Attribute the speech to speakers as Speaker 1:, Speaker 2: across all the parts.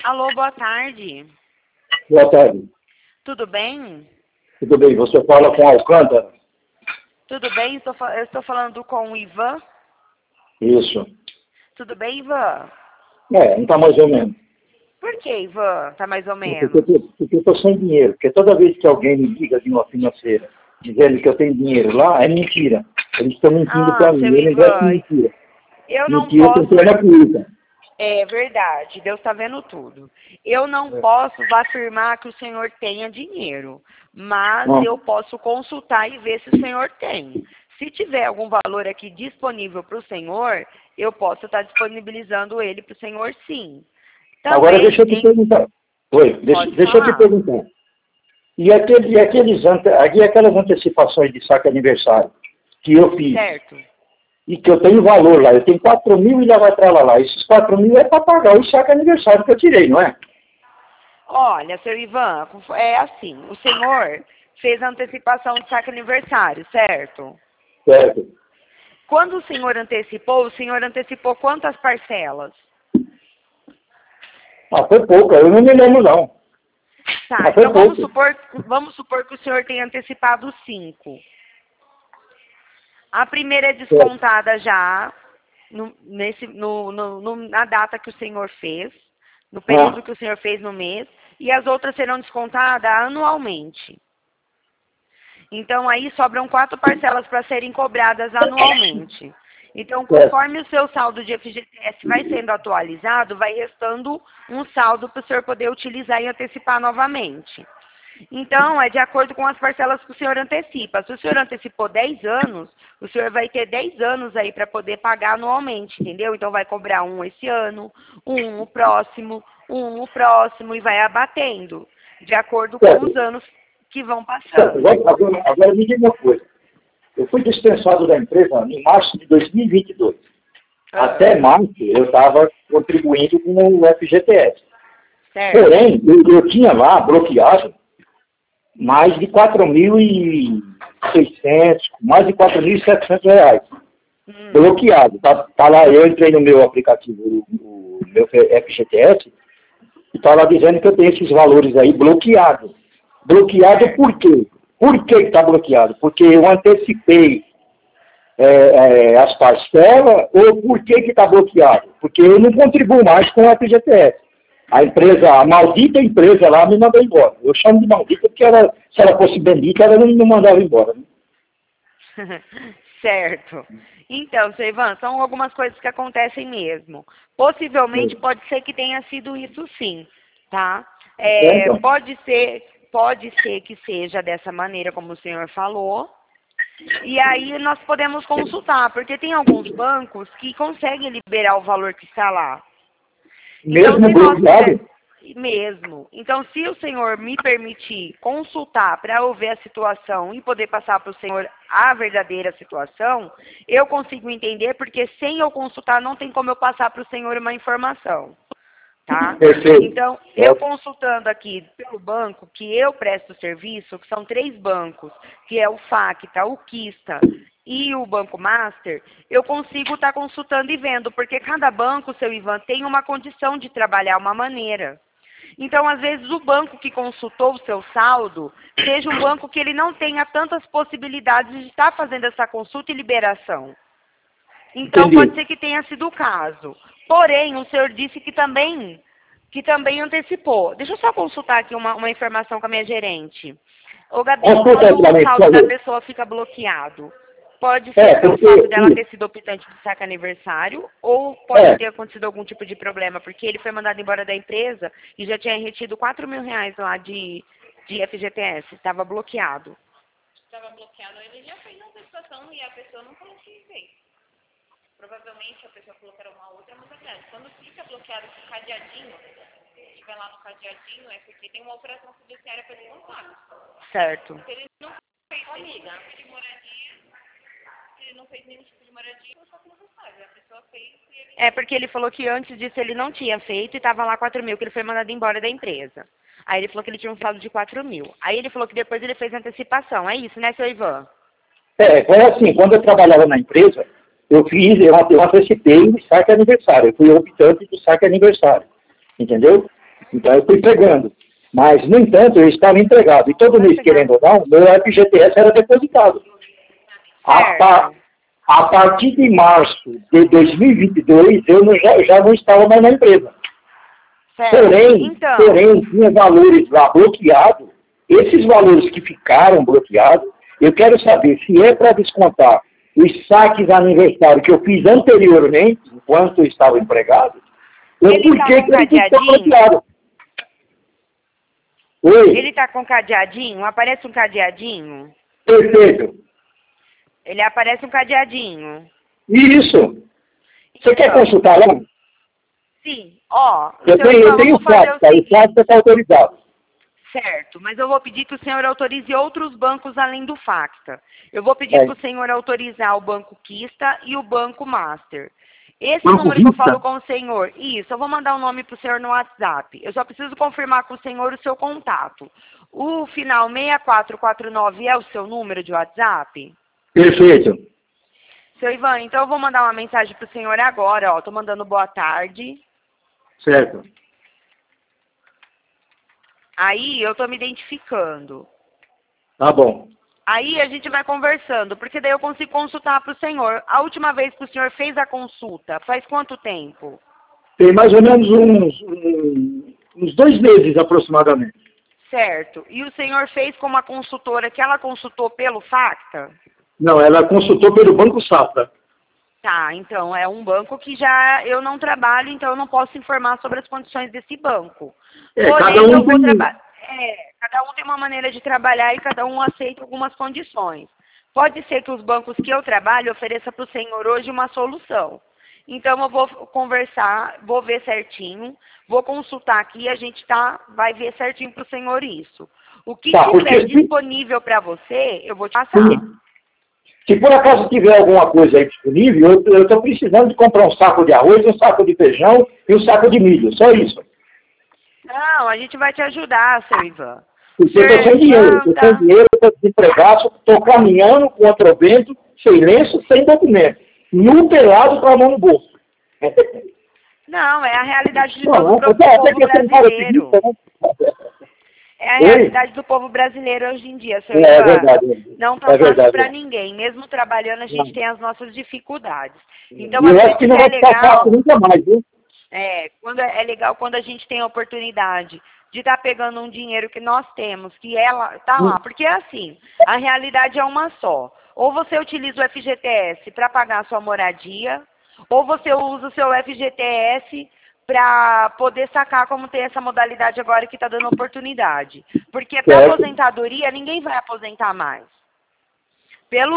Speaker 1: Alô, boa tarde.
Speaker 2: Boa tarde.
Speaker 1: Tudo bem?
Speaker 2: Tudo bem? Você fala com Alcântara?
Speaker 1: Tudo bem? Eu estou falando com o Ivan.
Speaker 2: Isso.
Speaker 1: Tudo bem, Ivan?
Speaker 2: Não está mais ou menos.
Speaker 1: Por que, Ivan? Tá mais ou menos.
Speaker 2: Porque eu estou sem dinheiro. Porque toda vez que alguém me liga de uma financeira dizendo que eu tenho dinheiro lá, é mentira. Eles estão mentindo para mim.
Speaker 1: Seu
Speaker 2: Eles é
Speaker 1: Ivan,
Speaker 2: mentira.
Speaker 1: eu não
Speaker 2: Mentira
Speaker 1: posso...
Speaker 2: tem plena polícia.
Speaker 1: É verdade, Deus está vendo tudo. Eu não posso afirmar que o senhor tenha dinheiro, mas eu posso consultar e ver se o senhor tem. Se tiver algum valor aqui disponível para o senhor, eu posso estar disponibilizando ele para o senhor, sim. Também
Speaker 2: Agora deixa eu te perguntar. Deixa eu te perguntar. E aquelas antecipações de saque aniversário que eu fiz?
Speaker 1: Certo.
Speaker 2: E que eu tenho valor lá, eu tenho 4.000 e lá vai para lá. Esses 4.000 é para pagar o saque aniversário que eu tirei, não é?
Speaker 1: Olha, seu Ivan, é assim, o senhor fez a antecipação de saque aniversário, certo?
Speaker 2: Certo.
Speaker 1: Quando o senhor antecipou quantas parcelas?
Speaker 2: Foi pouca, eu não me lembro não.
Speaker 1: Tá, então vamos supor que o senhor tenha antecipado 5. A primeira é descontada já na data que o senhor fez, no período que o senhor fez no mês, e as outras serão descontadas anualmente. Então, aí sobram 4 parcelas para serem cobradas anualmente. Então, conforme o seu saldo de FGTS vai sendo atualizado, vai restando um saldo para o senhor poder utilizar e antecipar novamente. Então, é de acordo com as parcelas que o senhor antecipa. Se o senhor antecipou 10 anos, o senhor vai ter 10 anos aí para poder pagar anualmente, entendeu? Então, vai cobrar um esse ano, um o próximo, e vai abatendo, de acordo com os anos que vão passando.
Speaker 2: Agora me diga uma coisa. Eu fui dispensado da empresa em março de 2022. Até março eu estava contribuindo com o FGTS.
Speaker 1: Certo.
Speaker 2: Porém, eu tinha lá bloqueado mais de 4.600, mais de 4.700 reais. Bloqueado. Tá lá, eu entrei no meu aplicativo, o meu FGTS, e tá lá dizendo que eu tenho esses valores aí bloqueados. Bloqueado por quê? Por que está bloqueado? Porque eu antecipei as parcelas, ou por que está bloqueado? Porque eu não contribuo mais com o FGTS. A maldita empresa lá me mandou embora. Eu chamo de maldita porque se ela fosse bendita, ela não me mandava embora. Né?
Speaker 1: Certo. Então, seu Ivan, são algumas coisas que acontecem mesmo. Possivelmente pode ser que tenha sido isso sim, tá? Pode ser que seja dessa maneira como o senhor falou. E aí nós podemos consultar, porque tem alguns bancos que conseguem liberar o valor que está lá.
Speaker 2: Mesmo bloqueado?
Speaker 1: Mesmo. Então, se o senhor me permitir consultar para eu ver a situação e poder passar para o senhor a verdadeira situação, eu consigo entender, porque sem eu consultar não tem como eu passar para o senhor uma informação. Tá?
Speaker 2: Perfeito.
Speaker 1: Então, eu consultando aqui pelo banco que eu presto serviço, que são 3 bancos, que é o Facta, o Quista e o Banco Master, eu consigo estar consultando e vendo, porque cada banco, seu Ivan, tem uma condição de trabalhar uma maneira. Então, às vezes, o banco que consultou o seu saldo seja um banco que ele não tenha tantas possibilidades de estar fazendo essa consulta e liberação. Então, pode ser que tenha sido o caso. Porém, o senhor disse que também antecipou. Deixa eu só consultar aqui uma informação com a minha gerente. Ô, Gabi, quando o saldo da pessoa fica bloqueado, pode ser pelo fato dela ter sido optante de saque aniversário, ou pode ter acontecido algum tipo de problema, porque ele foi mandado embora da empresa e já tinha retido 4.000 reais lá de FGTS, estava bloqueado.
Speaker 3: Estava bloqueado, ele já fez a antecipação e a pessoa não falou que fez. Provavelmente a pessoa falou que era uma outra, mas é grande. Quando fica bloqueado com cadeadinho, se estiver lá no cadeadinho, é porque tem uma operação fiduciária para descontar.
Speaker 1: Certo.
Speaker 3: Se ele não fez nenhum tipo de moradia, se ele não fez nenhum tipo de moradia, só que não sabe. A pessoa fez e ele...
Speaker 1: É porque ele falou que antes disso ele não tinha feito e estava lá 4.000, que ele foi mandado embora da empresa. Aí ele falou que ele tinha um saldo de 4.000. Aí ele falou que depois ele fez antecipação. É isso, né, seu Ivan?
Speaker 2: Foi assim, quando eu trabalhava na empresa, eu antecipei o saque aniversário, eu fui optante do saque aniversário, entendeu? Então eu fui pegando. Mas, no entanto, eu estava empregado. E todo mês, querendo ou não, meu FGTS era depositado. A partir de março de 2022, eu já não estava mais na empresa. Porém, tinha valores lá bloqueados. Esses valores que ficaram bloqueados, eu quero saber se é para descontar os saques aniversário que eu fiz anteriormente, enquanto eu estava empregado, ou por que ele ficou bloqueado. Oi?
Speaker 1: Ele está com cadeadinho? Aparece um cadeadinho?
Speaker 2: Perfeito.
Speaker 1: Ele aparece um cadeadinho.
Speaker 2: Isso. Você quer consultar lá?
Speaker 1: Sim. Ó,
Speaker 2: eu tenho o fato, tá? O fato está autorizado.
Speaker 1: Certo, mas eu vou pedir que o senhor autorize outros bancos além do Facta. Eu vou pedir para o senhor autorizar o Banco Quista e o Banco Master. Esse número que eu falo com o senhor, isso, eu vou mandar o nome para o senhor no WhatsApp. Eu só preciso confirmar com o senhor o seu contato. O final 6449 é o seu número de WhatsApp?
Speaker 2: Perfeito.
Speaker 1: Seu Ivan, então eu vou mandar uma mensagem para o senhor agora, ó. Estou mandando boa tarde.
Speaker 2: Certo.
Speaker 1: Aí eu estou me identificando.
Speaker 2: Tá bom.
Speaker 1: Aí a gente vai conversando, porque daí eu consigo consultar para o senhor. A última vez que o senhor fez a consulta, faz quanto tempo?
Speaker 2: Tem mais ou menos uns 2 meses aproximadamente.
Speaker 1: Certo. E o senhor fez com uma consultora que ela consultou pelo Facta?
Speaker 2: Não, ela consultou pelo Banco Safra.
Speaker 1: Tá, então é um banco que já eu não trabalho, então eu não posso informar sobre as condições desse banco. Porém, eu vou trabalhar. Cada um tem uma maneira de trabalhar e cada um aceita algumas condições. Pode ser que os bancos que eu trabalho ofereçam para o senhor hoje uma solução. Então eu vou conversar, vou ver certinho, vou consultar aqui e a gente vai ver certinho para o senhor isso. O que tiver disponível para você, eu vou te passar.
Speaker 2: Se por acaso tiver alguma coisa aí disponível, eu estou precisando de comprar um saco de arroz, um saco de feijão e um saco de milho, só isso.
Speaker 1: Não, a gente vai te ajudar, seu Ivan.
Speaker 2: Porque eu estou sem dinheiro, estou desempregado, estou caminhando contra o vento, sem lenço, sem documento. Nu pelado com a mão no bolso.
Speaker 1: Não, é a realidade do povo brasileiro. É a realidade do povo brasileiro hoje em dia, seu Ivan.
Speaker 2: É verdade.
Speaker 1: Não está fácil para ninguém. Mesmo trabalhando, a gente tem as nossas dificuldades. Então,
Speaker 2: eu acho que não vai ficar fácil nunca mais, viu?
Speaker 1: É legal quando a gente tem a oportunidade de estar pegando um dinheiro que nós temos, que ela está lá. Porque é assim, a realidade é uma só. Ou você utiliza o FGTS para pagar a sua moradia, ou você usa o seu FGTS para poder sacar como tem essa modalidade agora que está dando oportunidade. Porque para aposentadoria, ninguém vai aposentar mais. O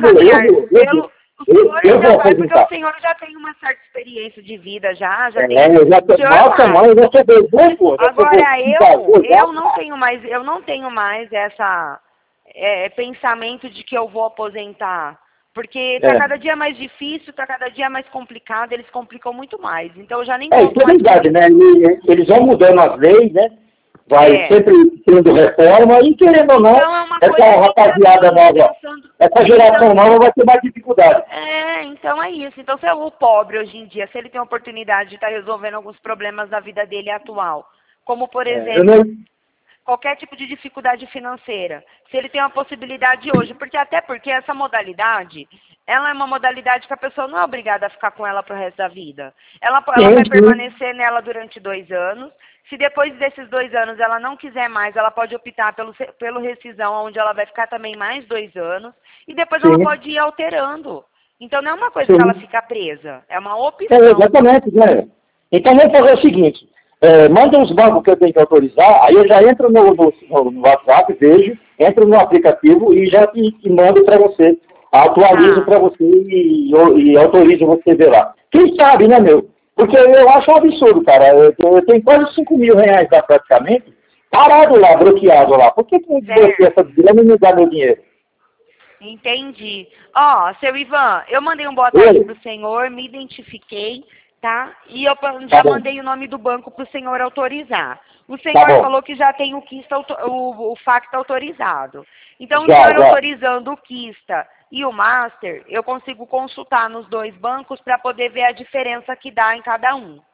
Speaker 1: senhor já vai, porque o senhor já tem uma certa experiência de vida já tem.
Speaker 2: Eu já sou bem, pô.
Speaker 1: Agora eu não tenho mais essa pensamento de que eu vou aposentar. Porque está cada dia mais difícil, está cada dia mais complicado, eles complicam muito mais. Então eu já nem
Speaker 2: isso é verdade, né? Eles vão mudando as leis, né? Vai sempre tendo reforma e, querendo ou não, essa rapaziada nova, essa geração nova vai ter mais dificuldade.
Speaker 1: Então é isso. Então, se é o pobre hoje em dia, se ele tem a oportunidade de estar resolvendo alguns problemas da vida dele atual, como, por exemplo, qualquer tipo de dificuldade financeira, se ele tem uma possibilidade hoje, até porque essa modalidade, ela é uma modalidade que a pessoa não é obrigada a ficar com ela para o resto da vida. Ela vai permanecer nela durante 2 anos. Se depois desses 2 anos ela não quiser mais, ela pode optar pelo rescisão, onde ela vai ficar também mais 2 anos. E depois ela pode ir alterando. Então não é uma coisa que ela fica presa, é uma opção.
Speaker 2: Exatamente, né? Então vamos fazer o seguinte, manda os bancos que eu tenho que autorizar, aí eu já entro no WhatsApp, vejo, entro no aplicativo e já te mando para você. Atualizo para você e autorizo você ver lá. Quem sabe, né, meu? Porque eu acho um absurdo, cara. Eu tenho quase 5 mil reais lá praticamente, parado lá, bloqueado lá. Por que não bloqueia essa grana e me dá meu dinheiro?
Speaker 1: Entendi. Seu Ivan, eu mandei um boa tarde pro senhor, me identifiquei, tá? E eu já mandei o nome do banco pro senhor autorizar. O senhor falou que já tem o Facta autorizado. Então, o senhor autorizando o Quista e o Master, eu consigo consultar nos 2 bancos para poder ver a diferença que dá em cada um.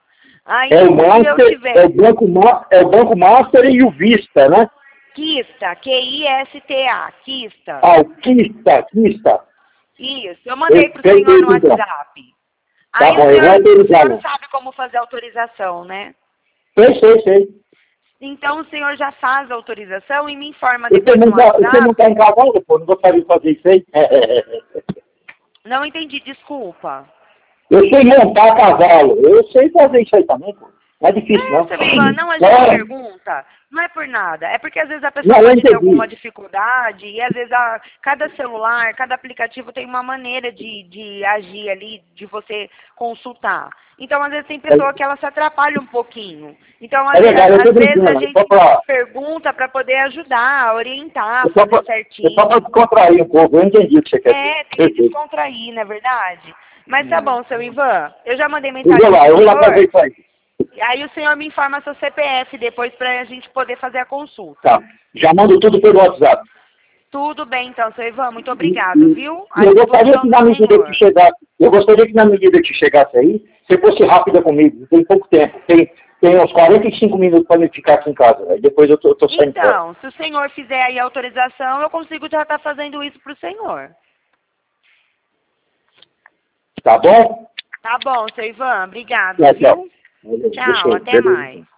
Speaker 1: Aí,
Speaker 2: É o
Speaker 1: se eu
Speaker 2: Master,
Speaker 1: tiver...
Speaker 2: é o Banco Master e o Vista, né?
Speaker 1: Kista, Q-I-S-T-A, Kista.
Speaker 2: Ah, o Kista.
Speaker 1: Isso, eu mandei pro
Speaker 2: Perfeito,
Speaker 1: senhor no
Speaker 2: então.
Speaker 1: WhatsApp.
Speaker 2: Tá
Speaker 1: Aí
Speaker 2: bom, eu vou
Speaker 1: o
Speaker 2: autorizar.
Speaker 1: senhor sabe como fazer a autorização, né?
Speaker 2: Sei.
Speaker 1: Então o senhor já faz a autorização e me informa
Speaker 2: Você
Speaker 1: depois no
Speaker 2: não tá
Speaker 1: WhatsApp.
Speaker 2: em cavalo, pô, não gostaria de fazer isso aí?
Speaker 1: Não entendi, desculpa.
Speaker 2: Eu sei montar cavalo, eu sei fazer isso aí também, pô. Não é difícil, não.
Speaker 1: Seu Ivan, não, a gente
Speaker 2: Não,
Speaker 1: pergunta, não é por nada, é porque às vezes a pessoa
Speaker 2: não, eu
Speaker 1: pode ter alguma
Speaker 2: entendi.
Speaker 1: dificuldade e às vezes cada celular, cada aplicativo tem uma maneira de agir ali, de você consultar. Então, às vezes tem pessoa que ela se atrapalha um pouquinho. Então,
Speaker 2: É verdade, eu tô
Speaker 1: às vezes a
Speaker 2: brincando.
Speaker 1: gente pergunta para poder ajudar, orientar, fazer
Speaker 2: É só pra
Speaker 1: certinho.
Speaker 2: descontrair um pouco, eu entendi o que você quer dizer.
Speaker 1: É, tem que
Speaker 2: Perfeito.
Speaker 1: descontrair, não é verdade? Mas tá bom, seu Ivan, eu já mandei
Speaker 2: Eu
Speaker 1: mensagem
Speaker 2: vou
Speaker 1: pro
Speaker 2: lá fazer
Speaker 1: senhor.
Speaker 2: isso aí.
Speaker 1: Aí o senhor me informa seu CPF depois para a gente poder fazer a consulta.
Speaker 2: Tá. Já mando tudo pelo WhatsApp.
Speaker 1: Tudo bem, então, seu Ivan. Muito
Speaker 2: E,
Speaker 1: obrigado, viu? À
Speaker 2: eu gostaria
Speaker 1: disposição
Speaker 2: que
Speaker 1: do
Speaker 2: na medida que
Speaker 1: senhor.
Speaker 2: chegasse, aí, você fosse rápida comigo. Tem pouco tempo. Tem uns 45 minutos para me ficar aqui em casa. Aí depois eu tô saindo fora.
Speaker 1: Então, se o senhor fizer aí a autorização, eu consigo já estar fazendo isso para o senhor.
Speaker 2: Tá bom?
Speaker 1: Tá bom, seu Ivan. Obrigado,
Speaker 2: Tchau.
Speaker 1: viu?
Speaker 2: Beleza,
Speaker 1: Tchau, até
Speaker 2: beleza.
Speaker 1: mais.